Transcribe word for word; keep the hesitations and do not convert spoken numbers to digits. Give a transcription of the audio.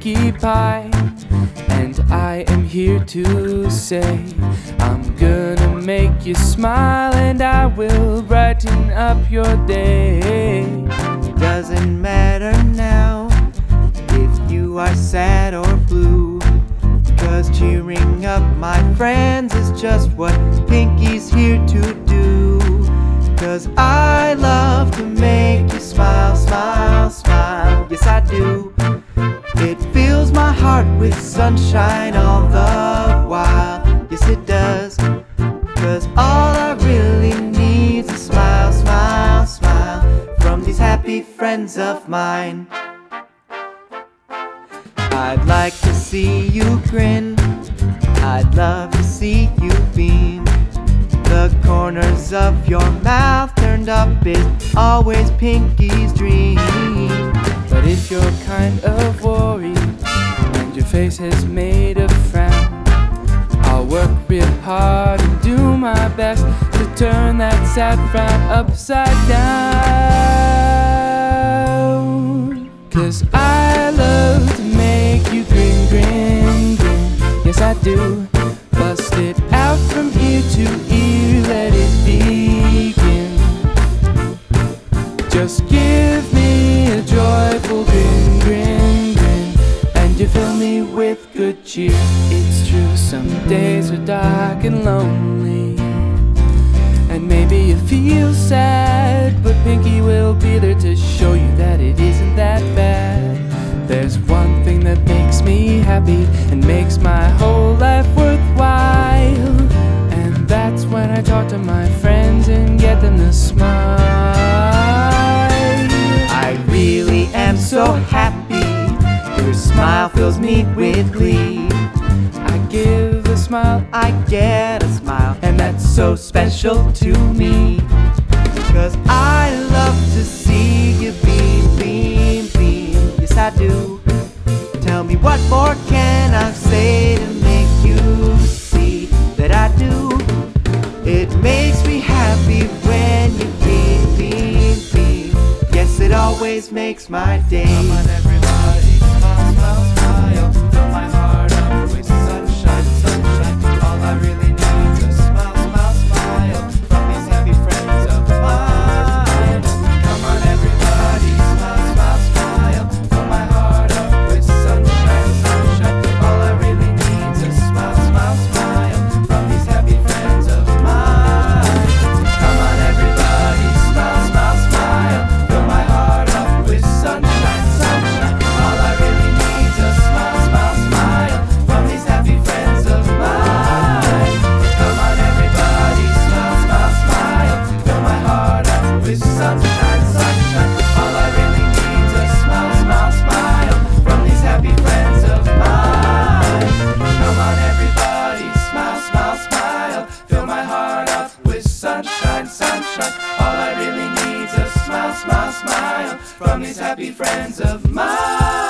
Pinkie Pie, and I am here to say I'm gonna make you smile, and I will brighten up your day. It doesn't matter now if you are sad or blue, 'cause cheering up my friends is just what Pinkie's here to do. 'Cause I love to make you smile, smile, smile, yes I do. It fills my heart with sunshine all the while, yes it does. 'Cause all I really need is a smile, smile, smile from these happy friends of mine. I'd like to see you grin, I'd love to see you beam. The corners of your mouth turned up is always Pinkie's dream. But if you're kind of worried and your face has made a frown, I'll work real hard and do my best to turn that sad frown upside down. 'Cause I love to make you grin, grin, grin, yes I do. Bust it out from ear to ear, let it begin. Just give me a joyful grin, grin, grin, and you fill me with good cheer. It's true, some days are dark and lonely, and maybe you feel sad, but Pinkie will be there to show you that it isn't that bad. There's one thing that makes me happy and makes my whole life worthwhile, and that's when I talk to my friends and get them to smile. I really am so happy, your smile fills me with glee. I give a smile, I get a smile, and that's so special to me. 'Cause I love to see you beam, beam, beam, yes I do. Tell me what more can I say to make you see that I do. It makes me happy when you beam, beam, beam, yes it always makes my day. Come on everybody, smile, smile, smile, fill my heart up with sunshine, sunshine. All I really need is a smile, smile, smile from these happy friends of mine. Come on everybody, smile, smile, smile, fill my heart up with sunshine, sunshine. All I really need is a smile, smile, smile from these happy friends of mine. Come on everybody, smile, smile, smile, fill my heart up with sunshine, sunshine. All I really need is a smile, smile, smile from these happy friends of mine. Come on everybody, smile, smile, smile, fill my heart up with sunshine, sunshine. All I really need is a smile, smile, smile from these happy friends of mine. Come on everybody, smile, smile, smile, fill my heart up with sunshine, sunshine. All I really need is a smile, smile, smile from these happy friends of mine.